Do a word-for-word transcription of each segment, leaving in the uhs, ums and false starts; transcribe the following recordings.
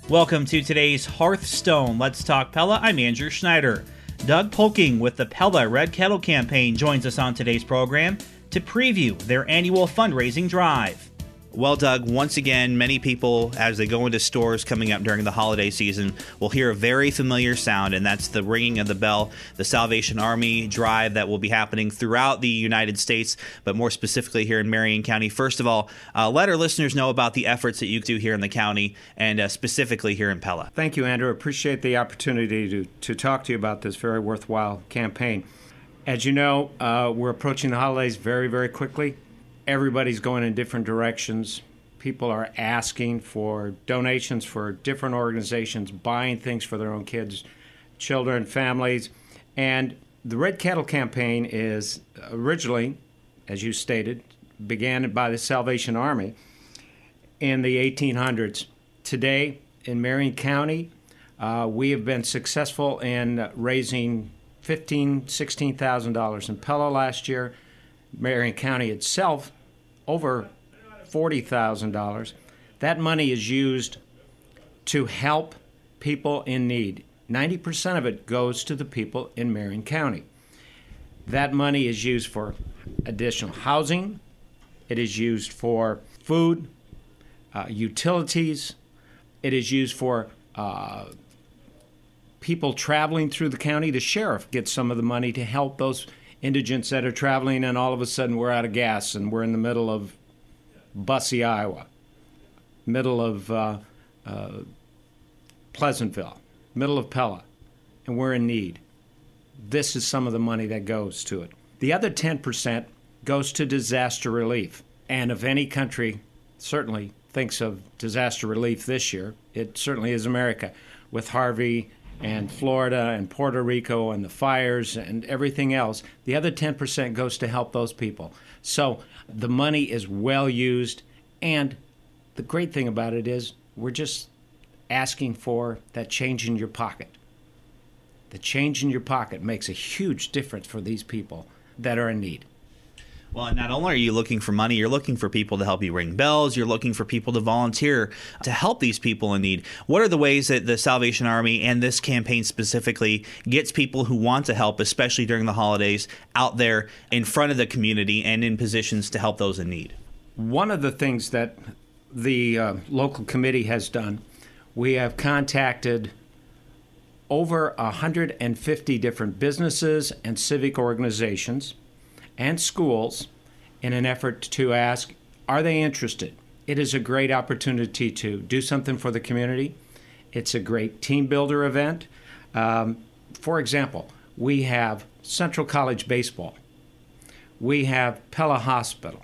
Welcome to today's Hearthstone Let's Talk Pella. I'm Andrew Schneider. Doug Polking with the Pella Red Kettle Campaign joins us on today's program to preview their annual fundraising drive. Well, Doug, once again, many people, as they go into stores coming up during the holiday season, will hear a very familiar sound, and that's the ringing of the bell, the Salvation Army drive that will be happening throughout the United States, but more specifically here in Marion County. First of all, uh, let our listeners know about the efforts that you do here in the county and uh, specifically here in Pella. Thank you, Andrew. Appreciate the opportunity to, to talk to you about this very worthwhile campaign. As you know, uh, we're approaching the holidays very, very quickly. Everybody's going in different directions. People are asking for donations for different organizations, buying things for their own kids, children, families. And the Red Kettle Campaign is originally, as you stated, began by the Salvation Army in the eighteen hundreds. Today, in Marion County, uh, we have been successful in raising fifteen thousand dollars, sixteen thousand dollars. In Pella last year, Marion County itself, over forty thousand dollars. That money is used to help people in need. ninety percent of it goes to the people in Marion County. That money is used for additional housing. It is used for food, uh, utilities. It is used for uh, people traveling through the county. The sheriff gets some of the money to help those indigents that are traveling, and all of a sudden we're out of gas and we're in the middle of Bussey, Iowa, middle of uh, uh, Pleasantville, middle of Pella, and we're in need. This is some of the money that goes to it. The other ten percent goes to disaster relief. And if any country certainly thinks of disaster relief this year, it certainly is America, with Harvey and Florida and Puerto Rico and the fires and everything else. The other ten percent goes to help those people. So the money is well used, and the great thing about it is we're just asking for that change in your pocket. The change in your pocket makes a huge difference for these people that are in need. Well, not only are you looking for money, you're looking for people to help you ring bells. You're looking for people to volunteer to help these people in need. What are the ways that the Salvation Army and this campaign specifically gets people who want to help, especially during the holidays, out there in front of the community and in positions to help those in need? One of the things that the uh, local committee has done, we have contacted over one hundred fifty different businesses and civic organizations and schools in an effort to ask, are they interested? It is a great opportunity to do something for the community. It's a great team builder event. Um, for example, we have Central College Baseball. We have Pella Hospital.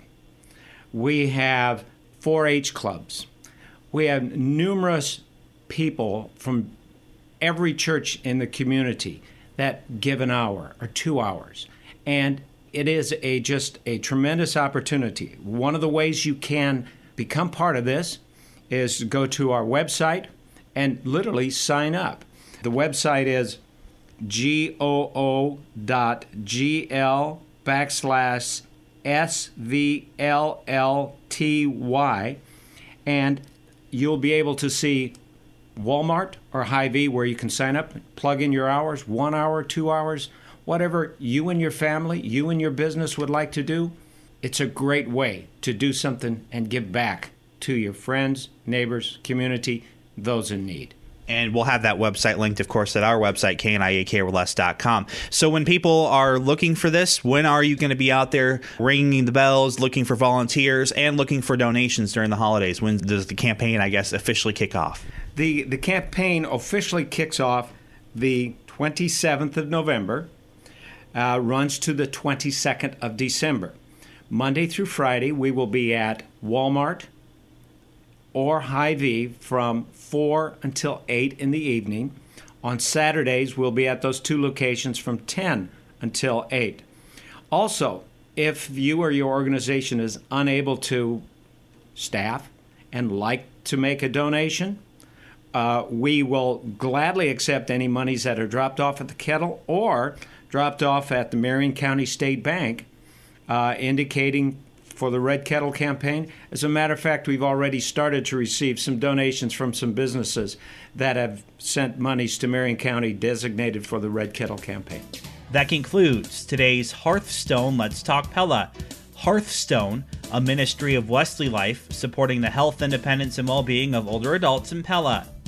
We have four H clubs. We have numerous people from every church in the community that give an hour or two hours. And it is a just a tremendous opportunity. One of the ways you can become part of this is to go to our website and literally sign up. The website is goo.gl backslash SVLLTY, and you'll be able to see Walmart or Hy-Vee where you can sign up, plug in your hours, one hour, two hours, whatever you and your family, you and your business would like to do. It's a great way to do something and give back to your friends, neighbors, community, those in need. And we'll have that website linked, of course, at our website, K N I A K or less dot com. So when people are looking for this, when are you going to be out there ringing the bells, looking for volunteers, and looking for donations during the holidays? When does the campaign, I guess, officially kick off? The, the campaign officially kicks off the twenty-seventh of November, uh, runs to the twenty-second of December. Monday through Friday, we will be at Walmart or Hy-Vee from four until eight in the evening. On Saturdays, we'll be at those two locations from ten until eight. Also, if you or your organization is unable to staff and like to make a donation, uh, we will gladly accept any monies that are dropped off at the kettle or dropped off at the Marion County State Bank, uh, indicating for the Red Kettle campaign. As a matter of fact, we've already started to receive some donations from some businesses that have sent monies to Marion County designated for the Red Kettle campaign. That concludes today's Hearthstone Let's Talk Pella. Hearthstone, a ministry of Wesley Life supporting the health, independence, and well-being of older adults in Pella.